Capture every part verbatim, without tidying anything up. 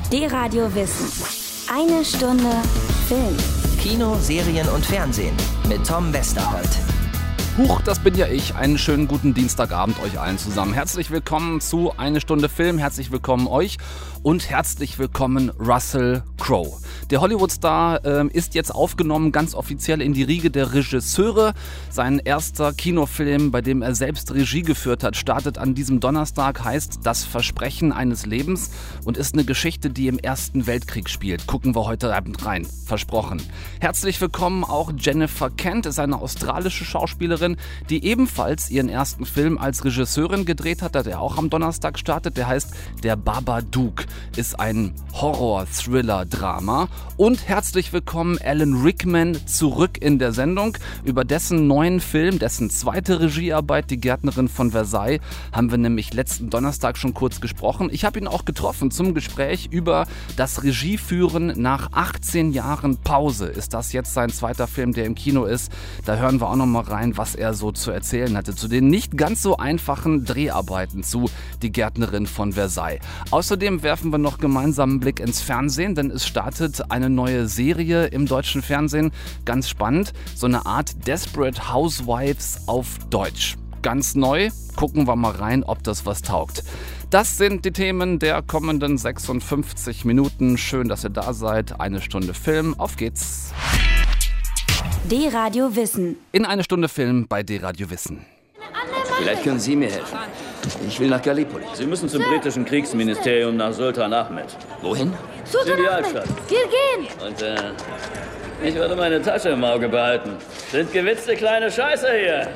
D-Radio Wissen. Eine Stunde Film. Kino, Serien und Fernsehen mit Tom Westerholt. Huch, das bin ja ich. Einen schönen guten Dienstagabend euch allen zusammen. Herzlich willkommen zu Eine Stunde Film. Herzlich willkommen euch und herzlich willkommen Russell Crowe. Der Hollywood-Star äh, ist jetzt aufgenommen, ganz offiziell in die Riege der Regisseure. Sein erster Kinofilm, bei dem er selbst Regie geführt hat, startet an diesem Donnerstag, heißt Das Versprechen eines Lebens und ist eine Geschichte, die im Ersten Weltkrieg spielt. Gucken wir heute Abend rein. Versprochen. Herzlich willkommen auch Jennifer Kent, ist eine australische Schauspielerin, die ebenfalls ihren ersten Film als Regisseurin gedreht hat, der auch am Donnerstag startet. Der heißt Der Babadook, ist ein Horror-Thriller-Drama. Und herzlich willkommen Alan Rickman zurück in der Sendung. Über dessen neuen Film, dessen zweite Regiearbeit, Die Gärtnerin von Versailles, haben wir nämlich letzten Donnerstag schon kurz gesprochen. Ich habe ihn auch getroffen zum Gespräch über das Regieführen nach achtzehn Jahren Pause. Ist das jetzt sein zweiter Film, der im Kino ist? Da hören wir auch noch mal rein, was er so zu erzählen hatte zu den nicht ganz so einfachen Dreharbeiten zu Die Gärtnerin von Versailles. Außerdem werfen wir noch gemeinsam einen Blick ins Fernsehen, denn es startet eine neue Serie im deutschen Fernsehen. Ganz spannend, so eine Art Desperate Housewives auf Deutsch. Ganz neu, gucken wir mal rein, ob das was taugt. Das sind die Themen der kommenden sechsundfünfzig Minuten. Schön, dass ihr da seid. Eine Stunde Film, auf geht's. D-Radio Wissen. In eine Stunde Film bei D-Radio Wissen. Vielleicht können Sie mir helfen. Ich will nach Gallipoli. Sie müssen zum britischen Kriegsministerium nach Sultan Ahmed. Wohin? In die Altstadt. Wir gehen! Und äh, ich würde meine Tasche im Auge behalten. Sind gewitzte kleine Scheiße hier.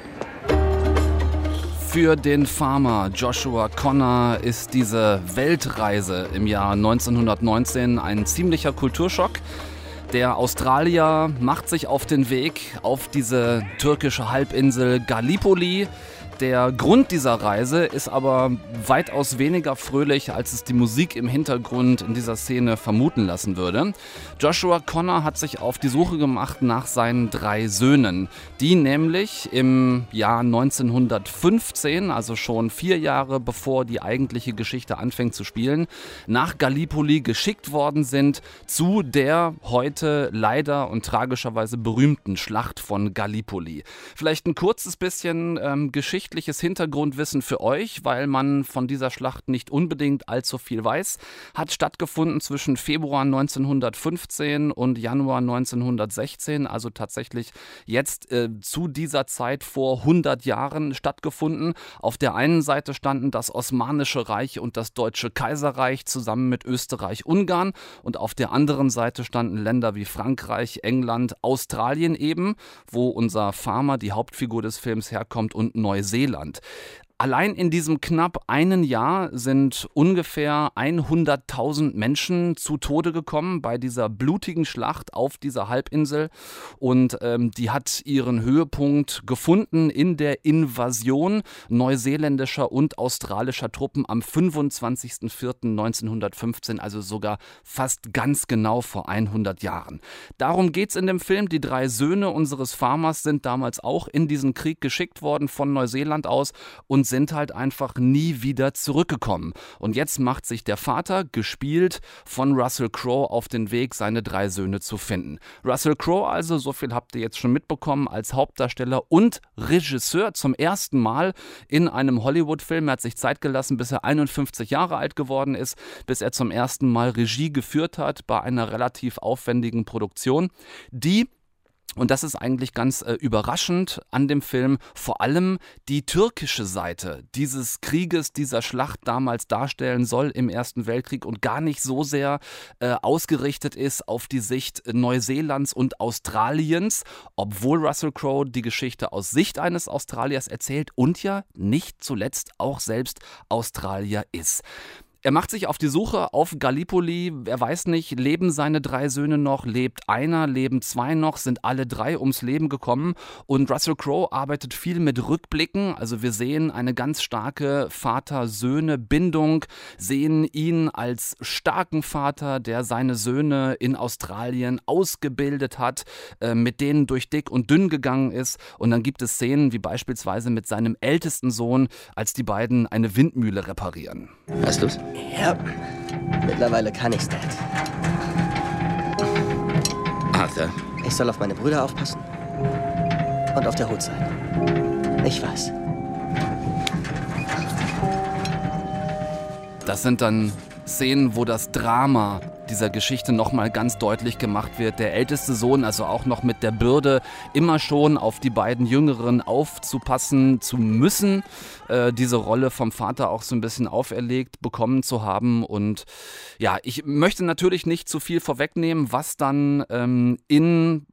Für den Farmer Joshua Connor ist diese Weltreise im Jahr neunzehnhundertneunzehn ein ziemlicher Kulturschock. Der Australier macht sich auf den Weg auf diese türkische Halbinsel Gallipoli. Der Grund dieser Reise ist aber weitaus weniger fröhlich, als es die Musik im Hintergrund in dieser Szene vermuten lassen würde. Joshua Connor hat sich auf die Suche gemacht nach seinen drei Söhnen, die nämlich im Jahr neunzehnhundertfünfzehn, also schon vier Jahre bevor die eigentliche Geschichte anfängt zu spielen, nach Gallipoli geschickt worden sind zu der heute leider und tragischerweise berühmten Schlacht von Gallipoli. Vielleicht ein kurzes bisschen ähm, Geschichte Hintergrundwissen für euch, weil man von dieser Schlacht nicht unbedingt allzu viel weiß. Hat stattgefunden zwischen Februar neunzehnhundertfünfzehn und Januar neunzehnhundertsechzehn, also tatsächlich jetzt äh, zu dieser Zeit vor hundert Jahren stattgefunden. Auf der einen Seite standen das Osmanische Reich und das Deutsche Kaiserreich zusammen mit Österreich-Ungarn und auf der anderen Seite standen Länder wie Frankreich, England, Australien eben, wo unser Farmer, die Hauptfigur des Films, herkommt, und Neuseeland. Allein in diesem knapp einen Jahr sind ungefähr hunderttausend Menschen zu Tode gekommen bei dieser blutigen Schlacht auf dieser Halbinsel. Und ähm, die hat ihren Höhepunkt gefunden in der Invasion neuseeländischer und australischer Truppen am fünfundzwanzigsten vierten neunzehnhundertfünfzehn, also sogar fast ganz genau vor hundert Jahren. Darum geht's in dem Film. Die drei Söhne unseres Farmers sind damals auch in diesen Krieg geschickt worden von Neuseeland aus und sind halt einfach nie wieder zurückgekommen. Und jetzt macht sich der Vater, gespielt von Russell Crowe, auf den Weg, seine drei Söhne zu finden. Russell Crowe also, so viel habt ihr jetzt schon mitbekommen, als Hauptdarsteller und Regisseur zum ersten Mal in einem Hollywood-Film. Er hat sich Zeit gelassen, bis er einundfünfzig Jahre alt geworden ist, bis er zum ersten Mal Regie geführt hat bei einer relativ aufwendigen Produktion, die, und das ist eigentlich ganz äh, überraschend an dem Film, vor allem die türkische Seite dieses Krieges, dieser Schlacht damals darstellen soll im Ersten Weltkrieg und gar nicht so sehr äh, ausgerichtet ist auf die Sicht Neuseelands und Australiens, obwohl Russell Crowe die Geschichte aus Sicht eines Australiers erzählt und ja nicht zuletzt auch selbst Australier ist. Er macht sich auf die Suche auf Gallipoli. Er weiß nicht, leben seine drei Söhne noch, lebt einer, leben zwei noch, sind alle drei ums Leben gekommen. Und Russell Crowe arbeitet viel mit Rückblicken. Also wir sehen eine ganz starke Vater-Söhne-Bindung, sehen ihn als starken Vater, der seine Söhne in Australien ausgebildet hat, äh, mit denen durch dick und dünn gegangen ist. Und dann gibt es Szenen wie beispielsweise mit seinem ältesten Sohn, als die beiden eine Windmühle reparieren. Hast du's? Ja. Mittlerweile kann ich's, Dad. Arthur. Ich soll auf meine Brüder aufpassen. Und auf der Hut sein. Ich weiß. Das sind dann Szenen, wo das Drama dieser Geschichte nochmal ganz deutlich gemacht wird. Der älteste Sohn, also auch noch mit der Bürde, immer schon auf die beiden Jüngeren aufzupassen zu müssen, äh, diese Rolle vom Vater auch so ein bisschen auferlegt bekommen zu haben. Und ja, ich möchte natürlich nicht zu viel vorwegnehmen, was dann ähm, in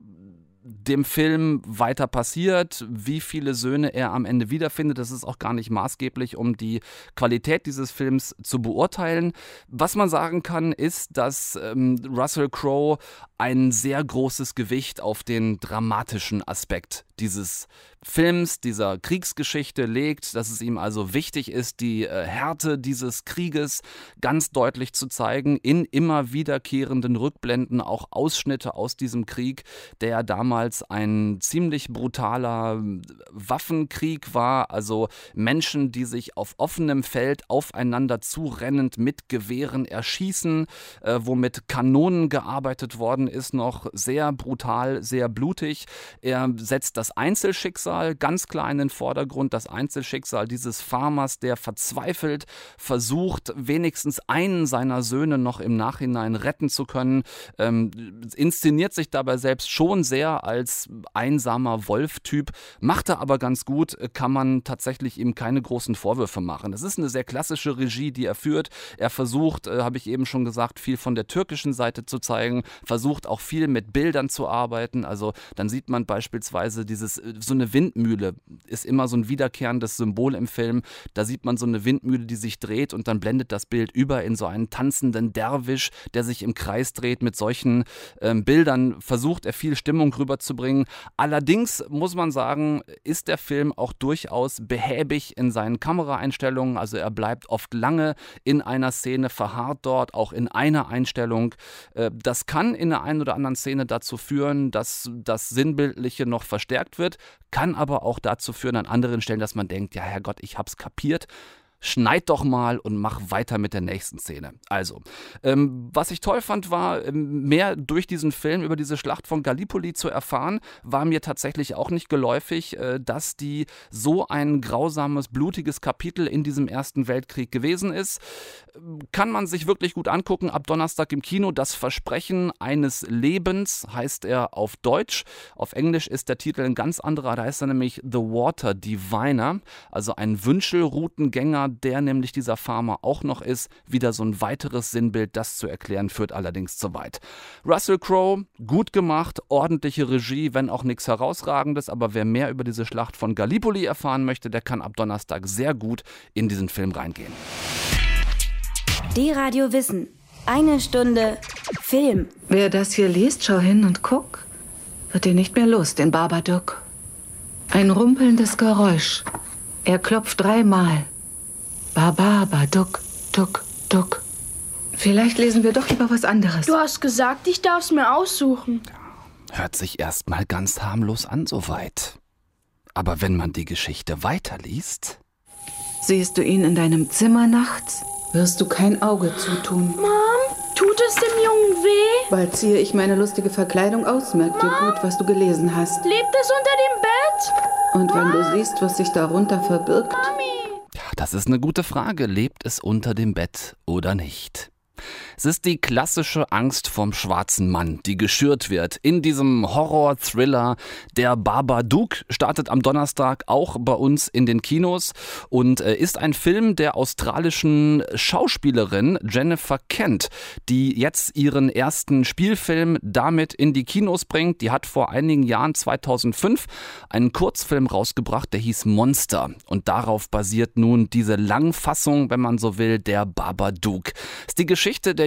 dem Film weiter passiert, wie viele Söhne er am Ende wiederfindet. Das ist auch gar nicht maßgeblich, um die Qualität dieses Films zu beurteilen. Was man sagen kann, ist, dass ähm, Russell Crowe ein sehr großes Gewicht auf den dramatischen Aspekt dieses Films, dieser Kriegsgeschichte legt, dass es ihm also wichtig ist, die äh, Härte dieses Krieges ganz deutlich zu zeigen, in immer wiederkehrenden Rückblenden auch Ausschnitte aus diesem Krieg, der ja damals ein ziemlich brutaler Waffenkrieg war, also Menschen, die sich auf offenem Feld aufeinander zurennend mit Gewehren erschießen, äh, wo mit Kanonen gearbeitet worden ist, noch sehr brutal, sehr blutig. Er setzt das Einzelschicksal ganz klar in den Vordergrund, das Einzelschicksal dieses Farmers, der verzweifelt versucht, wenigstens einen seiner Söhne noch im Nachhinein retten zu können, ähm, inszeniert sich dabei selbst schon sehr als einsamer Wolf-Typ, macht er aber ganz gut, kann man tatsächlich ihm keine großen Vorwürfe machen. Es ist eine sehr klassische Regie, die er führt. Er versucht, äh, habe ich eben schon gesagt, viel von der türkischen Seite zu zeigen, versucht auch viel mit Bildern zu arbeiten. Also dann sieht man beispielsweise dieses, so eine Windmühle ist immer so ein wiederkehrendes Symbol im Film. Da sieht man so eine Windmühle, die sich dreht und dann blendet das Bild über in so einen tanzenden Derwisch, der sich im Kreis dreht. Mit solchen ähm, Bildern versucht er viel Stimmung rüberzubringen. Allerdings muss man sagen, ist der Film auch durchaus behäbig in seinen Kameraeinstellungen. Also er bleibt oft lange in einer Szene, verharrt dort, auch in einer Einstellung. Äh, das kann in der einen oder anderen Szene dazu führen, dass das Sinnbildliche noch verstärkt wird, kann aber auch dazu führen an anderen Stellen, dass man denkt, ja Herrgott, ich hab's kapiert. Schneid doch mal und mach weiter mit der nächsten Szene. Also, ähm, was ich toll fand, war, ähm, mehr durch diesen Film über diese Schlacht von Gallipoli zu erfahren, war mir tatsächlich auch nicht geläufig, äh, dass die so ein grausames, blutiges Kapitel in diesem Ersten Weltkrieg gewesen ist. Kann man sich wirklich gut angucken, ab Donnerstag im Kino. Das Versprechen eines Lebens heißt er auf Deutsch. Auf Englisch ist der Titel ein ganz anderer, da heißt er nämlich The Water Diviner, also ein Wünschelroutengänger, der nämlich dieser Farmer auch noch ist. Wieder so ein weiteres Sinnbild, das zu erklären, führt allerdings zu weit. Russell Crowe, gut gemacht, ordentliche Regie, wenn auch nichts Herausragendes, aber wer mehr über diese Schlacht von Gallipoli erfahren möchte, der kann ab Donnerstag sehr gut in diesen Film reingehen. Die Radio Wissen. Eine Stunde Film. Wer das hier liest, schau hin und guck, wird dir nicht mehr los, den Babadook. Ein rumpelndes Geräusch. Er klopft dreimal. Baba, duck, duck, duck. Vielleicht lesen wir doch lieber was anderes. Du hast gesagt, ich darf es mir aussuchen. Hört sich erstmal ganz harmlos an soweit. Aber wenn man die Geschichte weiterliest... Siehst du ihn in deinem Zimmer nachts, wirst du kein Auge zutun. Mom, tut es dem Jungen weh? Bald ziehe ich meine lustige Verkleidung aus. Merk dir gut, was du gelesen hast. Lebt es unter dem Bett? Und wenn du siehst, was sich darunter verbirgt... Mami! Das ist eine gute Frage. Lebt es unter dem Bett oder nicht? Es ist die klassische Angst vom schwarzen Mann, die geschürt wird in diesem Horror-Thriller. Der Babadook startet am Donnerstag auch bei uns in den Kinos und ist ein Film der australischen Schauspielerin Jennifer Kent, die jetzt ihren ersten Spielfilm damit in die Kinos bringt. Die hat vor einigen Jahren, zweitausendfünf, einen Kurzfilm rausgebracht, der hieß Monster. Und darauf basiert nun diese Langfassung, wenn man so will, der Babadook. Das ist die Geschichte der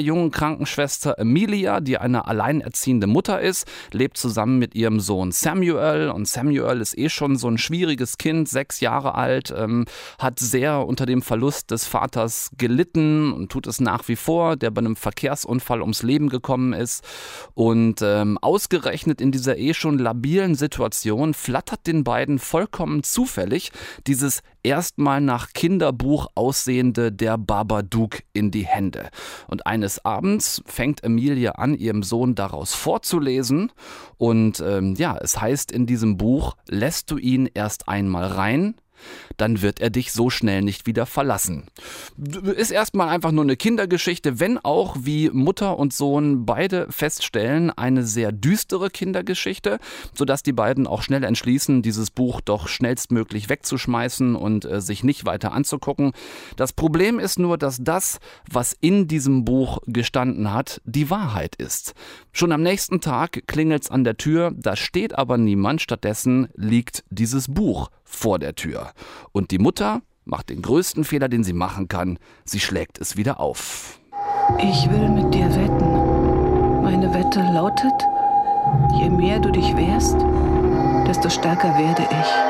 der jungen Krankenschwester Emilia, die eine alleinerziehende Mutter ist, lebt zusammen mit ihrem Sohn Samuel. Und Samuel ist eh schon so ein schwieriges Kind, sechs Jahre alt, ähm, hat sehr unter dem Verlust des Vaters gelitten und tut es nach wie vor, der bei einem Verkehrsunfall ums Leben gekommen ist. Und ähm, ausgerechnet in dieser eh schon labilen Situation flattert den beiden vollkommen zufällig dieses erstmal nach Kinderbuch aussehende Der Babadook in die Hände. Und eines Abends fängt Emilia an, ihrem Sohn daraus vorzulesen. Und ähm, ja, es heißt in diesem Buch, lässt du ihn erst einmal rein, dann wird er dich so schnell nicht wieder verlassen. Ist erstmal einfach nur eine Kindergeschichte, wenn auch, wie Mutter und Sohn beide feststellen, eine sehr düstere Kindergeschichte, sodass die beiden auch schnell entschließen, dieses Buch doch schnellstmöglich wegzuschmeißen und äh, sich nicht weiter anzugucken. Das Problem ist nur, dass das, was in diesem Buch gestanden hat, die Wahrheit ist. Schon am nächsten Tag klingelt's an der Tür, da steht aber niemand, stattdessen liegt dieses Buch vor der Tür. Und die Mutter macht den größten Fehler, den sie machen kann. Sie schlägt es wieder auf. Ich will mit dir wetten. Meine Wette lautet, je mehr du dich wehrst, desto stärker werde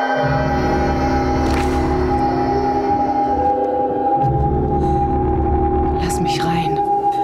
ich. Lass mich rein.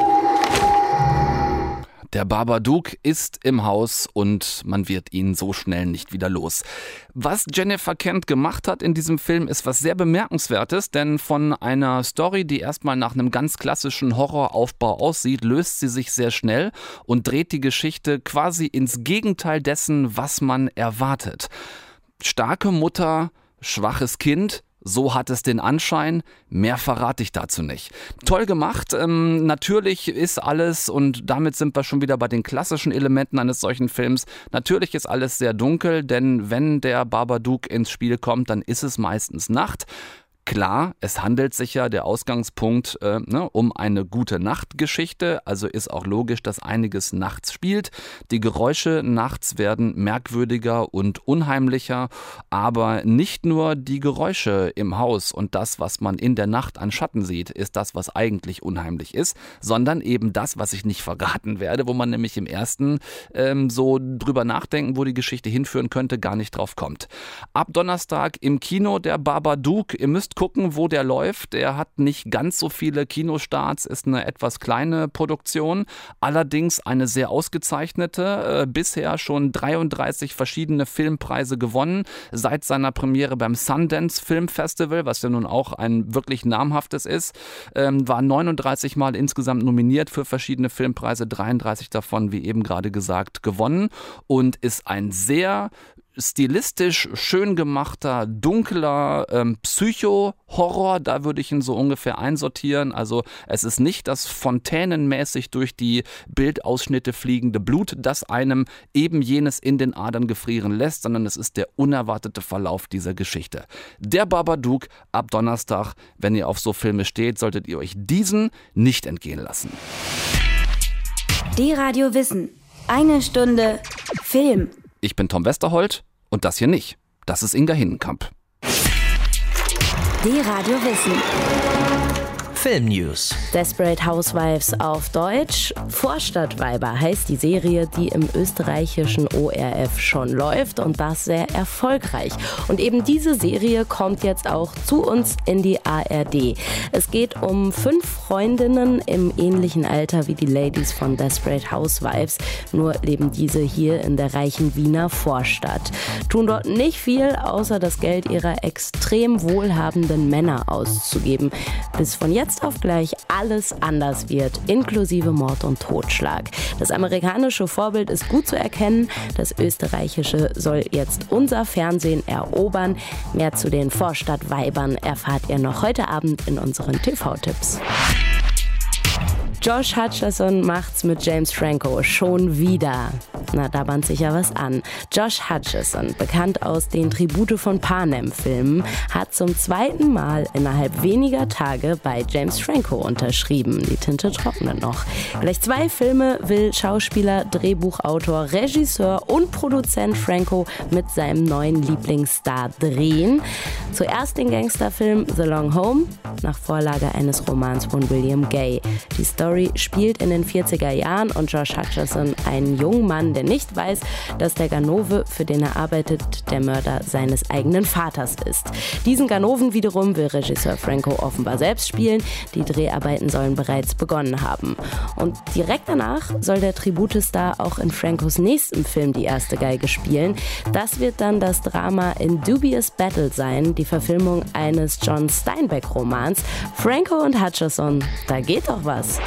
Der Babadook ist im Haus und man wird ihn so schnell nicht wieder los. Was Jennifer Kent gemacht hat in diesem Film, ist was sehr Bemerkenswertes, denn von einer Story, die erstmal nach einem ganz klassischen Horroraufbau aussieht, löst sie sich sehr schnell und dreht die Geschichte quasi ins Gegenteil dessen, was man erwartet. Starke Mutter, schwaches Kind, so hat es den Anschein, mehr verrate ich dazu nicht. Toll gemacht, ähm, natürlich ist alles, und damit sind wir schon wieder bei den klassischen Elementen eines solchen Films, natürlich ist alles sehr dunkel, denn wenn der Babadook ins Spiel kommt, dann ist es meistens Nacht. Klar, es handelt sich ja, der Ausgangspunkt, äh, ne, um eine gute Nachtgeschichte, also ist auch logisch, dass einiges nachts spielt. Die Geräusche nachts werden merkwürdiger und unheimlicher, aber nicht nur die Geräusche im Haus und das, was man in der Nacht an Schatten sieht, ist das, was eigentlich unheimlich ist, sondern eben das, was ich nicht verraten werde, wo man nämlich im ersten ähm, so drüber nachdenken, wo die Geschichte hinführen könnte, gar nicht drauf kommt. Ab Donnerstag im Kino der Babadook, ihr müsst gucken, wo der läuft. Der hat nicht ganz so viele Kinostarts, ist eine etwas kleine Produktion, allerdings eine sehr ausgezeichnete, äh, bisher schon dreiunddreißig verschiedene Filmpreise gewonnen, seit seiner Premiere beim Sundance Film Festival, was ja nun auch ein wirklich namhaftes ist, ähm, war neununddreißig Mal insgesamt nominiert für verschiedene Filmpreise, dreiunddreißig davon, wie eben gerade gesagt, gewonnen und ist ein sehr stilistisch schön gemachter, dunkler ähm, Psycho-Horror, da würde ich ihn so ungefähr einsortieren. Also es ist nicht das fontänenmäßig durch die Bildausschnitte fliegende Blut, das einem eben jenes in den Adern gefrieren lässt, sondern es ist der unerwartete Verlauf dieser Geschichte. Der Babadook ab Donnerstag, wenn ihr auf so Filme steht, solltet ihr euch diesen nicht entgehen lassen. Die Radio Wissen. Eine Stunde Film. Ich bin Tom Westerholt und das hier nicht. Das ist Inga Hinnenkamp. Die Radio Wissen. Filmnews. Desperate Housewives auf Deutsch. Vorstadtweiber heißt die Serie, die im österreichischen O R F schon läuft und das sehr erfolgreich. Und eben diese Serie kommt jetzt auch zu uns in die A R D. Es geht um fünf Freundinnen im ähnlichen Alter wie die Ladies von Desperate Housewives, nur leben diese hier in der reichen Wiener Vorstadt. Tun dort nicht viel, außer das Geld ihrer extrem wohlhabenden Männer auszugeben. Bis von jetzt auf gleich alles anders wird, inklusive Mord und Totschlag. Das amerikanische Vorbild ist gut zu erkennen, das österreichische soll jetzt unser Fernsehen erobern. Mehr zu den Vorstadtweibern erfahrt ihr noch heute Abend in unseren T V-Tipps. Josh Hutcherson macht's mit James Franco schon wieder. Na, da band sich ja was an. Josh Hutcherson, bekannt aus den Tribute von Panem-Filmen, hat zum zweiten Mal innerhalb weniger Tage bei James Franco unterschrieben. Die Tinte trocknet noch. Gleich zwei Filme will Schauspieler, Drehbuchautor, Regisseur und Produzent Franco mit seinem neuen Lieblingsstar drehen. Zuerst den Gangsterfilm The Long Home, nach Vorlage eines Romans von William Gay. Die Story spielt in den vierziger Jahren und Josh Hutcherson, ein junger Mann, der nicht weiß, dass der Ganove, für den er arbeitet, der Mörder seines eigenen Vaters ist. Diesen Ganoven wiederum will Regisseur Franco offenbar selbst spielen. Die Dreharbeiten sollen bereits begonnen haben. Und direkt danach soll der Tributestar auch in Francos nächsten Film die erste Geige spielen. Das wird dann das Drama In Dubious Battle sein, die Verfilmung eines John Steinbeck-Romans. Franco und Hutcherson, da geht doch was.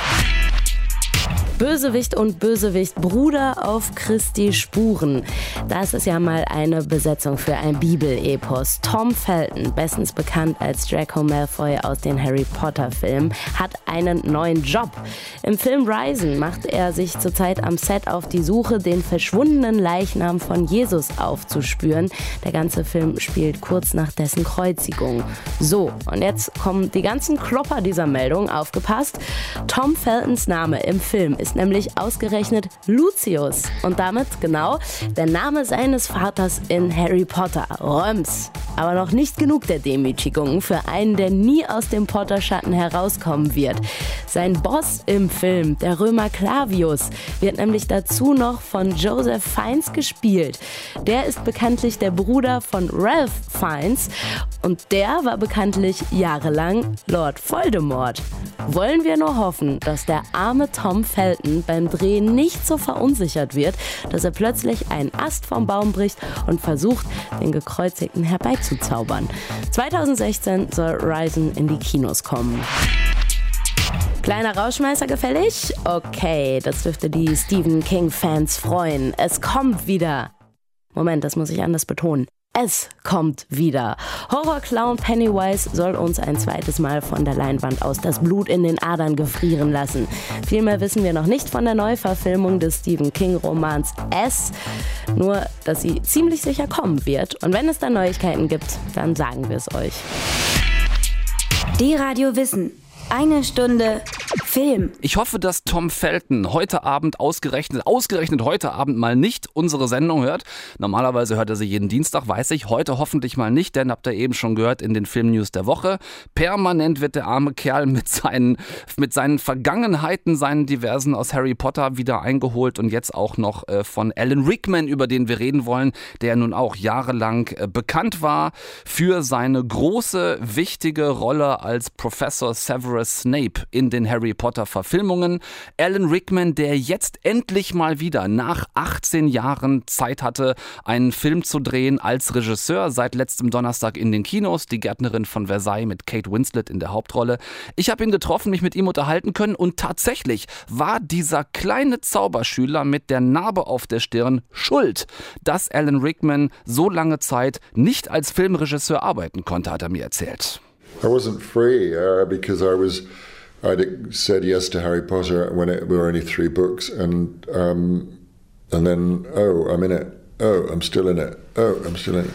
Bösewicht und Bösewicht, Bruder auf Christi Spuren. Das ist ja mal eine Besetzung für ein Bibelepos. Tom Felton, bestens bekannt als Draco Malfoy aus den Harry Potter Filmen, hat einen neuen Job. Im Film Risen macht er sich zurzeit am Set auf die Suche, den verschwundenen Leichnam von Jesus aufzuspüren. Der ganze Film spielt kurz nach dessen Kreuzigung. So, und jetzt kommen die ganzen Klopper dieser Meldung. Aufgepasst. Tom Feltons Name im Film ist nämlich ausgerechnet Lucius. Und damit, genau, der Name seines Vaters in Harry Potter, Röms. Aber noch nicht genug der Demütigungen für einen, der nie aus dem Potter-Schatten herauskommen wird. Sein Boss im Film, der Römer Clavius, wird nämlich dazu noch von Joseph Fiennes gespielt. Der ist bekanntlich der Bruder von Ralph Fiennes und der war bekanntlich jahrelang Lord Voldemort. Wollen wir nur hoffen, dass der arme Tom Felton beim Drehen nicht so verunsichert wird, dass er plötzlich einen Ast vom Baum bricht und versucht, den Gekreuzigten herbeizuzaubern. zweitausendsechzehn soll Risen in die Kinos kommen. Kleiner Rauschmeißer gefällig? Okay, das dürfte die Stephen King-Fans freuen. Es kommt wieder. Moment, das muss ich anders betonen. Es kommt wieder. Horrorclown Pennywise soll uns ein zweites Mal von der Leinwand aus das Blut in den Adern gefrieren lassen. Viel mehr wissen wir noch nicht von der Neuverfilmung des Stephen King-Romans S. Nur, dass sie ziemlich sicher kommen wird. Und wenn es dann Neuigkeiten gibt, dann sagen wir es euch. Die Radio Wissen. Eine Stunde Film. Ich hoffe, dass Tom Felton heute Abend ausgerechnet, ausgerechnet heute Abend mal nicht unsere Sendung hört. Normalerweise hört er sie jeden Dienstag, weiß ich. Heute hoffentlich mal nicht, denn habt ihr eben schon gehört in den Filmnews der Woche. Permanent wird der arme Kerl mit seinen, mit seinen Vergangenheiten, seinen diversen aus Harry Potter wieder eingeholt und jetzt auch noch äh, von Alan Rickman, über den wir reden wollen, der nun auch jahrelang äh, bekannt war für seine große, wichtige Rolle als Professor Severus Snape in den Harry Potter Verfilmungen. Alan Rickman, der jetzt endlich mal wieder nach achtzehn Jahren Zeit hatte, einen Film zu drehen als Regisseur, seit letztem Donnerstag in den Kinos, Die Gärtnerin von Versailles mit Kate Winslet in der Hauptrolle. Ich habe ihn getroffen, mich mit ihm unterhalten können und tatsächlich war dieser kleine Zauberschüler mit der Narbe auf der Stirn schuld, dass Alan Rickman so lange Zeit nicht als Filmregisseur arbeiten konnte, hat er mir erzählt. I wasn't free uh, because I was, I'd said yes to Harry Potter when it were only three books, and um, and then oh, I'm in it. Oh, I'm still in it. Oh, I'm still in it.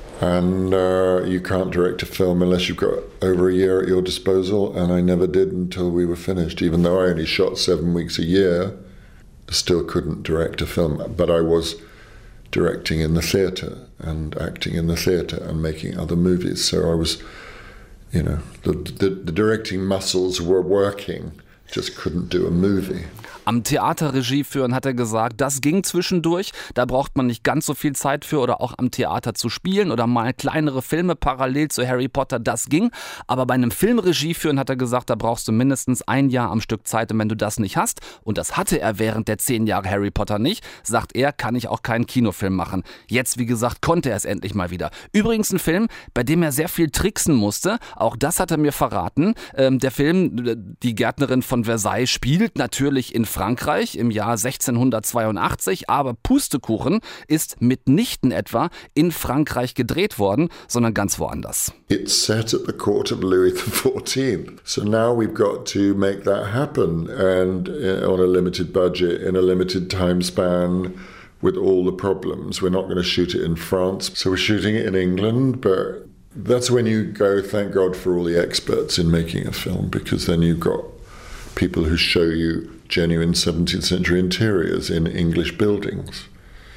And uh, you can't direct a film unless you've got over a year at your disposal, and I never did until we were finished. Even though I only shot seven weeks a year, I still couldn't direct a film. But I was directing in the theatre and acting in the theatre and making other movies. So I was. You know, the, the, the directing muscles were working, just couldn't do a movie. Am Theater Regie führen, hat er gesagt, das ging zwischendurch, da braucht man nicht ganz so viel Zeit für oder auch am Theater zu spielen oder mal kleinere Filme parallel zu Harry Potter, das ging. Aber bei einem Film Regie führen, hat er gesagt, da brauchst du mindestens ein Jahr am Stück Zeit und wenn du das nicht hast, und das hatte er während der zehn Jahre Harry Potter nicht, sagt er, kann ich auch keinen Kinofilm machen. Jetzt, wie gesagt, konnte er es endlich mal wieder. Übrigens ein Film, bei dem er sehr viel tricksen musste, auch das hat er mir verraten. Ähm, der Film, Die Gärtnerin von Versailles, spielt natürlich in Frankreich im Jahr sechzehnhundertzweiundachtzig, aber Pustekuchen ist mitnichten etwa in Frankreich gedreht worden, sondern ganz woanders. It's set at the court of Louis the fourteenth. So now we've got to make that happen and uh, on a limited budget, in a limited time span, with all the problems. We're not going to shoot it in France, so we're shooting it in England, but that's when you go, thank God for all the experts in making a film, because then you've got people who show you genuine seventeenth century interiors in English buildings.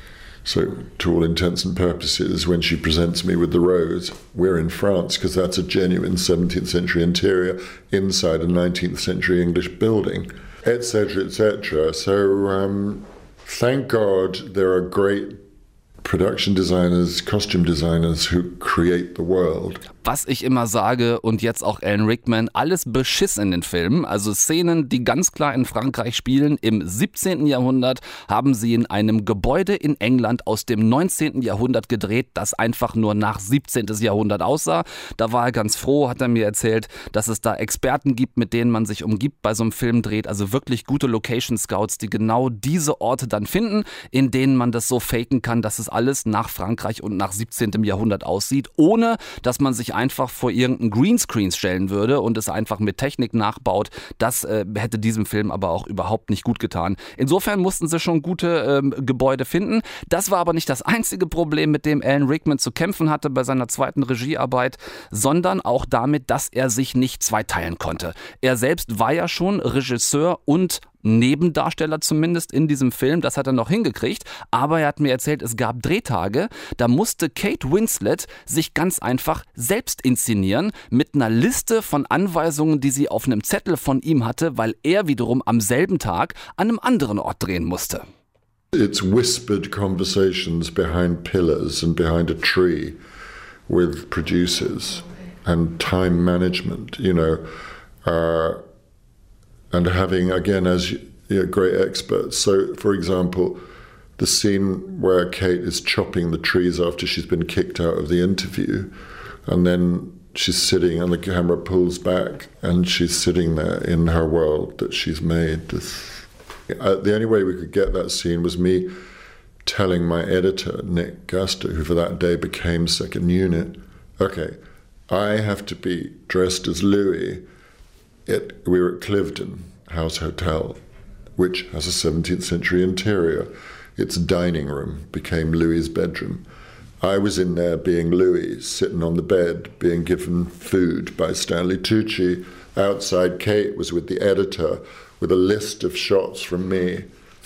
So, to all intents and purposes, when she presents me with the rose, we're in France because that's a genuine seventeenth century interior inside a nineteenth century English building, et cetera, et cetera. So, um, thank God there are great production designers, costume designers who create the world. Was ich immer sage und jetzt auch Alan Rickman, alles Beschiss in den Filmen. Also Szenen, die ganz klar in Frankreich spielen. Im siebzehnten Jahrhundert haben sie in einem Gebäude in England aus dem neunzehnten Jahrhundert gedreht, das einfach nur nach siebzehnten Jahrhundert aussah. Da war er ganz froh, hat er mir erzählt, dass es da Experten gibt, mit denen man sich umgibt bei so einem Film dreht. Also wirklich gute Location Scouts, die genau diese Orte dann finden, in denen man das so faken kann, dass es alles nach Frankreich und nach siebzehnten Jahrhundert aussieht, ohne dass man sich einfach vor irgendeinen Greenscreen stellen würde und es einfach mit Technik nachbaut. Das äh, hätte diesem Film aber auch überhaupt nicht gut getan. Insofern mussten sie schon gute ähm, Gebäude finden. Das war aber nicht das einzige Problem, mit dem Alan Rickman zu kämpfen hatte bei seiner zweiten Regiearbeit, sondern auch damit, dass er sich nicht zweiteilen konnte. Er selbst war ja schon Regisseur und Nebendarsteller zumindest in diesem Film, das hat er noch hingekriegt, aber er hat mir erzählt, es gab Drehtage, da musste Kate Winslet sich ganz einfach selbst inszenieren mit einer Liste von Anweisungen, die sie auf einem Zettel von ihm hatte, weil er wiederum am selben Tag an einem anderen Ort drehen musste. It's whispered conversations behind pillars and behind a tree with producers and time management, you know, uh, and having, again, as you know, great experts. So, for example, the scene where Kate is chopping the trees after she's been kicked out of the interview, and then she's sitting and the camera pulls back and she's sitting there in her world that she's made. This, uh, the only way we could get that scene was me telling my editor, Nick Gaster, who for that day became second unit, okay, I have to be dressed as Louis. It, we were at Cliveden House Hotel, which has a seventeenth century interior. Its dining room became Louis's bedroom. I was in there being Louis, sitting on the bed, being given food by Stanley Tucci. Outside, Kate was with the editor with a list of shots from me.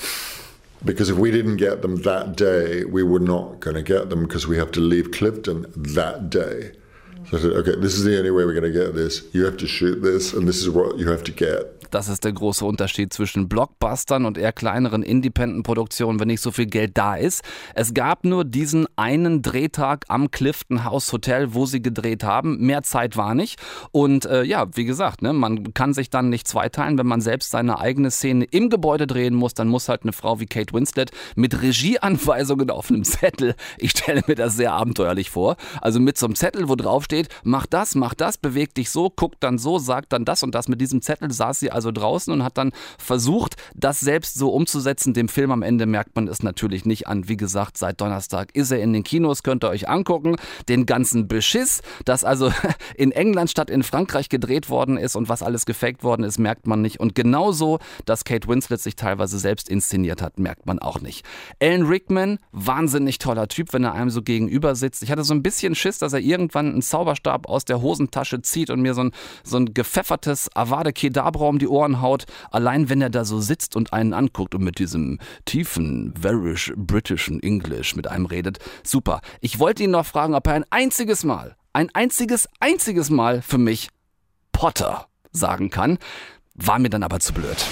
Because if we didn't get them that day, we were not going to get them because we have to leave Cliveden that day. So I said, okay, this is the only way we're going to get this. You have to shoot this and this is what you have to get. Das ist der große Unterschied zwischen Blockbustern und eher kleineren Independent-Produktionen, wenn nicht so viel Geld da ist. Es gab nur diesen einen Drehtag am Cliveden House Hotel, wo sie gedreht haben. Mehr Zeit war nicht. Und äh, ja, wie gesagt, ne, man kann sich dann nicht zweiteilen. Wenn man selbst seine eigene Szene im Gebäude drehen muss, dann muss halt eine Frau wie Kate Winslet mit Regieanweisungen auf einem Zettel, ich stelle mir das sehr abenteuerlich vor, also mit so einem Zettel, wo drauf steht, mach das, mach das, beweg dich so, guck dann so, sag dann das und das. Mit diesem Zettel saß sie also draußen und hat dann versucht, das selbst so umzusetzen. Dem Film am Ende merkt man es natürlich nicht an. Wie gesagt, seit Donnerstag ist er in den Kinos, könnt ihr euch angucken. Den ganzen Beschiss, das also in England statt in Frankreich gedreht worden ist und was alles gefaked worden ist, merkt man nicht. Und genauso, dass Kate Winslet sich teilweise selbst inszeniert hat, merkt man auch nicht. Alan Rickman, wahnsinnig toller Typ, wenn er einem so gegenüber sitzt. Ich hatte so ein bisschen Schiss, dass er irgendwann einen Zauberstab aus der Hosentasche zieht und mir so ein, so ein gepfeffertes Avada Kedavra um die Ohren haut, allein wenn er da so sitzt und einen anguckt und mit diesem tiefen, varish, britischen English mit einem redet. Super. Ich wollte ihn noch fragen, ob er ein einziges Mal, ein einziges, einziges Mal für mich Potter sagen kann. War mir dann aber zu blöd.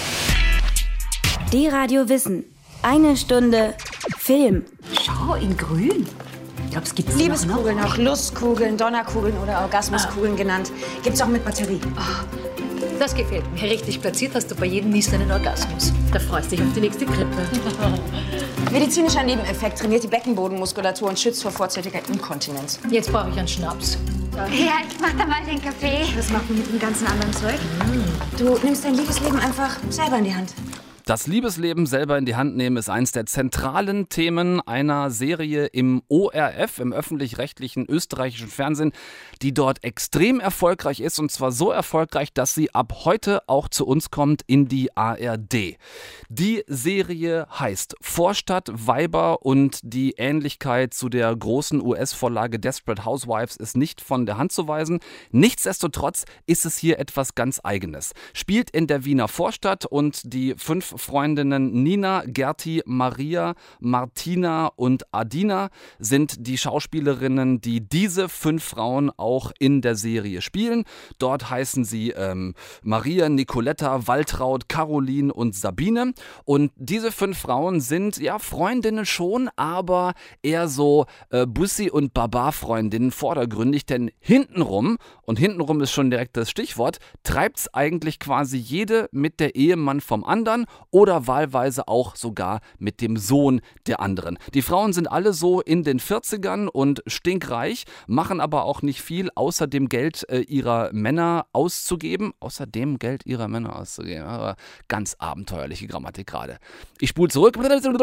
Die Radio Wissen. Eine Stunde Film. Schau, in grün. Ich glaube, es gibt Liebeskugeln, auch Lustkugeln, Donnerkugeln oder Orgasmuskugeln ah. genannt. Gibt's auch mit Batterie. Oh, das gefällt mir. Richtig platziert hast du bei jedem Niesen einen Orgasmus. Da freust du dich auf die nächste Krippe. Medizinischer Nebeneffekt trainiert die Beckenbodenmuskulatur und schützt vor vorzeitiger Inkontinenz. Jetzt brauche ich einen Schnaps. Ja, ich mach da mal den Kaffee. Was macht man mit dem ganzen anderen Zeug? Mm. Du nimmst dein Liebesleben einfach selber in die Hand. Das Liebesleben selber in die Hand nehmen ist eines der zentralen Themen einer Serie im O R F, im öffentlich-rechtlichen österreichischen Fernsehen, die dort extrem erfolgreich ist und zwar so erfolgreich, dass sie ab heute auch zu uns kommt in die A R D. Die Serie heißt Vorstadt Weiber und die Ähnlichkeit zu der großen U S-Vorlage Desperate Housewives ist nicht von der Hand zu weisen. Nichtsdestotrotz ist es hier etwas ganz Eigenes. Spielt in der Wiener Vorstadt und die fünf Freundinnen Nina, Gerti, Maria, Martina und Adina sind die Schauspielerinnen, die diese fünf Frauen auch in der Serie spielen. Dort heißen sie ähm, Maria, Nicoletta, Waltraud, Caroline und Sabine. Und diese fünf Frauen sind ja Freundinnen schon, aber eher so äh, Bussi- und Baba-Freundinnen vordergründig, denn hintenrum, und hintenrum ist schon direkt das Stichwort, treibt es eigentlich quasi jede mit der Ehemann vom anderen oder wahlweise auch sogar mit dem Sohn der anderen. Die Frauen sind alle so in den vierzigern und stinkreich, machen aber auch nicht viel, außer dem Geld äh, ihrer Männer auszugeben. Außer dem Geld ihrer Männer auszugeben. Aber ganz abenteuerliche Grammatik gerade. Ich spule zurück.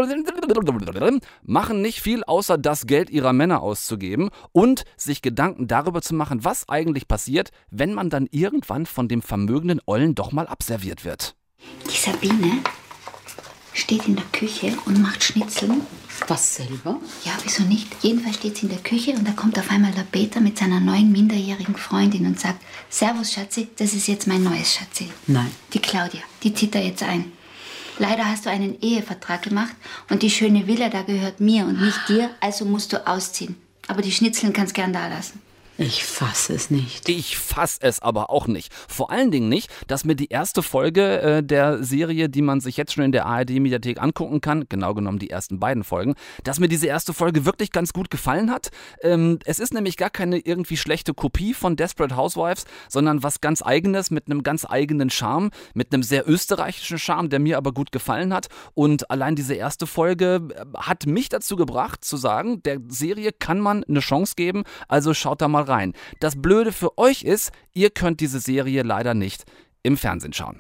Machen nicht viel, außer das Geld ihrer Männer auszugeben und sich Gedanken darüber zu machen, was eigentlich passiert, wenn man dann irgendwann von dem vermögenden Ollen doch mal abserviert wird. Die Sabine steht in der Küche und macht Schnitzeln. Was selber? Ja, wieso nicht? Jedenfalls steht sie in der Küche und da kommt auf einmal der Peter mit seiner neuen minderjährigen Freundin und sagt: Servus, Schatzi, das ist jetzt mein neues Schatzi. Nein. Die Claudia, die zieht da jetzt ein. Leider hast du einen Ehevertrag gemacht und die schöne Villa da gehört mir und nicht dir, also musst du ausziehen. Aber die Schnitzeln kannst gern da lassen. Ich fasse es nicht. Ich fasse es aber auch nicht. Vor allen Dingen nicht, dass mir die erste Folge äh, der Serie, die man sich jetzt schon in der A R D-Mediathek angucken kann, genau genommen die ersten beiden Folgen, dass mir diese erste Folge wirklich ganz gut gefallen hat. Ähm, es ist nämlich gar keine irgendwie schlechte Kopie von Desperate Housewives, sondern was ganz Eigenes mit einem ganz eigenen Charme, mit einem sehr österreichischen Charme, der mir aber gut gefallen hat. Und allein diese erste Folge hat mich dazu gebracht zu sagen, der Serie kann man eine Chance geben, also schaut da mal rein. Rein. Das Blöde für euch ist, ihr könnt diese Serie leider nicht im Fernsehen schauen.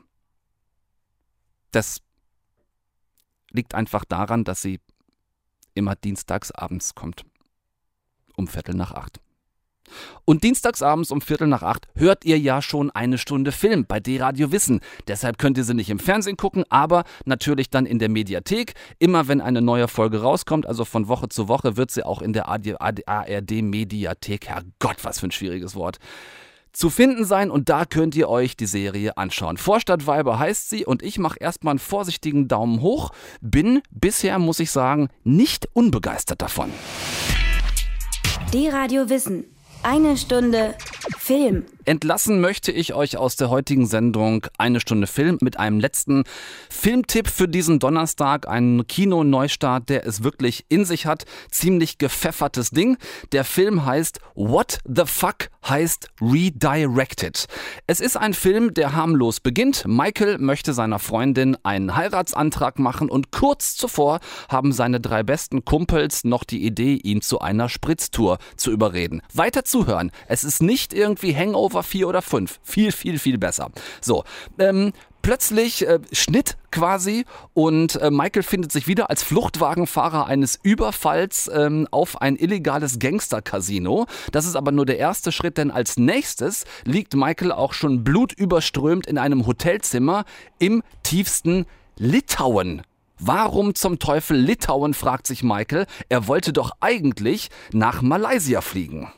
Das liegt einfach daran, dass sie immer dienstags abends kommt. Um Viertel nach acht. Und dienstagsabends um Viertel nach acht hört ihr ja schon eine Stunde Film bei D-Radio Wissen. Deshalb könnt ihr sie nicht im Fernsehen gucken, aber natürlich dann in der Mediathek. Immer wenn eine neue Folge rauskommt, also von Woche zu Woche, wird sie auch in der A R D-Mediathek, Herrgott, was für ein schwieriges Wort, zu finden sein und da könnt ihr euch die Serie anschauen. Vorstadtweiber heißt sie und ich mache erstmal einen vorsichtigen Daumen hoch. Bin bisher, muss ich sagen, nicht unbegeistert davon. D-Radio Wissen. Eine Stunde Film. Entlassen möchte ich euch aus der heutigen Sendung Eine Stunde Film mit einem letzten Filmtipp für diesen Donnerstag. Ein Kino-Neustart, der es wirklich in sich hat. Ziemlich gepfeffertes Ding. Der Film heißt What the Fuck heißt Redirected. Es ist ein Film, der harmlos beginnt. Michael möchte seiner Freundin einen Heiratsantrag machen und kurz zuvor haben seine drei besten Kumpels noch die Idee, ihn zu einer Spritztour zu überreden. Weiter zuhören. Es ist nicht irgendwie Hangover vier oder fünf. Viel, viel, viel besser. So, ähm, plötzlich äh, Schnitt quasi und äh, Michael findet sich wieder als Fluchtwagenfahrer eines Überfalls ähm, auf ein illegales Gangster-Casino. Das ist aber nur der erste Schritt, denn als nächstes liegt Michael auch schon blutüberströmt in einem Hotelzimmer im tiefsten Litauen. Warum zum Teufel Litauen, fragt sich Michael. Er wollte doch eigentlich nach Malaysia fliegen.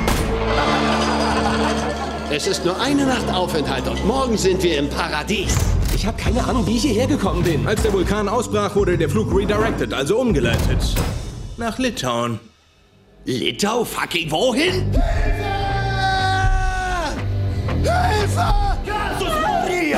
Es ist nur eine Nacht Aufenthalt und morgen sind wir im Paradies. Ich habe keine Ahnung, wie ich hierher gekommen bin. Als der Vulkan ausbrach, wurde der Flug redirected, also umgeleitet. Nach Litauen. Litau? Fucking wohin? Hilfe! Hilfe! Jesus Maria!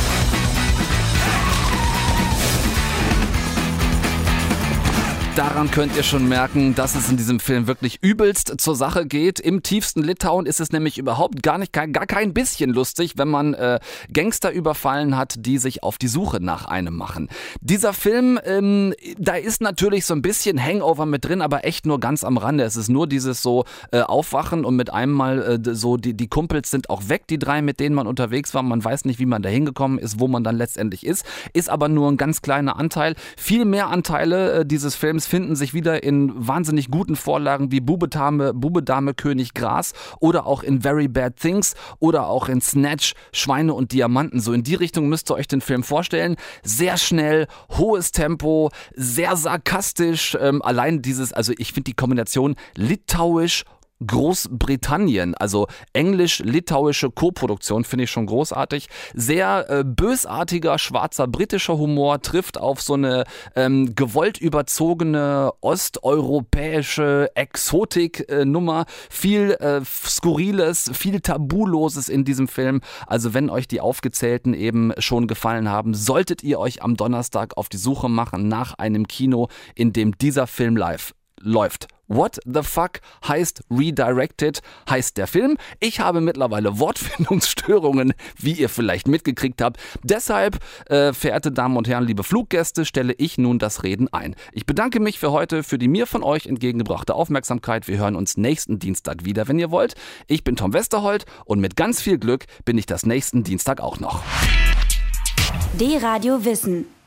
Daran könnt ihr schon merken, dass es in diesem Film wirklich übelst zur Sache geht. Im tiefsten Litauen ist es nämlich überhaupt gar nicht, gar kein bisschen lustig, wenn man äh, Gangster überfallen hat, die sich auf die Suche nach einem machen. Dieser Film, ähm, da ist natürlich so ein bisschen Hangover mit drin, aber echt nur ganz am Rande. Es ist nur dieses so äh, Aufwachen und mit einem Mal äh, so, die, die Kumpels sind auch weg, die drei, mit denen man unterwegs war. Man weiß nicht, wie man da hingekommen ist, wo man dann letztendlich ist. Ist aber nur ein ganz kleiner Anteil. Viel mehr Anteile äh, dieses Films finden sich wieder in wahnsinnig guten Vorlagen wie Bube Dame, Bube Dame König Gras oder auch in Very Bad Things oder auch in Snatch, Schweine und Diamanten. So in die Richtung müsst ihr euch den Film vorstellen. Sehr schnell, hohes Tempo, sehr sarkastisch. Ähm, allein dieses, also ich finde die Kombination litauisch Großbritannien, also englisch-litauische Koproduktion, finde ich schon großartig. Sehr äh, bösartiger, schwarzer britischer Humor trifft auf so eine ähm, gewollt überzogene osteuropäische Exotik-Nummer. Äh, viel äh, Skurriles, viel Tabuloses in diesem Film. Also wenn euch die aufgezählten eben schon gefallen haben, solltet ihr euch am Donnerstag auf die Suche machen nach einem Kino, in dem dieser Film live läuft. What the Fuck heißt Redirected, heißt der Film. Ich habe mittlerweile Wortfindungsstörungen, wie ihr vielleicht mitgekriegt habt. Deshalb, äh, verehrte Damen und Herren, liebe Fluggäste, stelle ich nun das Reden ein. Ich bedanke mich für heute für die mir von euch entgegengebrachte Aufmerksamkeit. Wir hören uns nächsten Dienstag wieder, wenn ihr wollt. Ich bin Tom Westerholt und mit ganz viel Glück bin ich das nächsten Dienstag auch noch. D-Radio Wissen.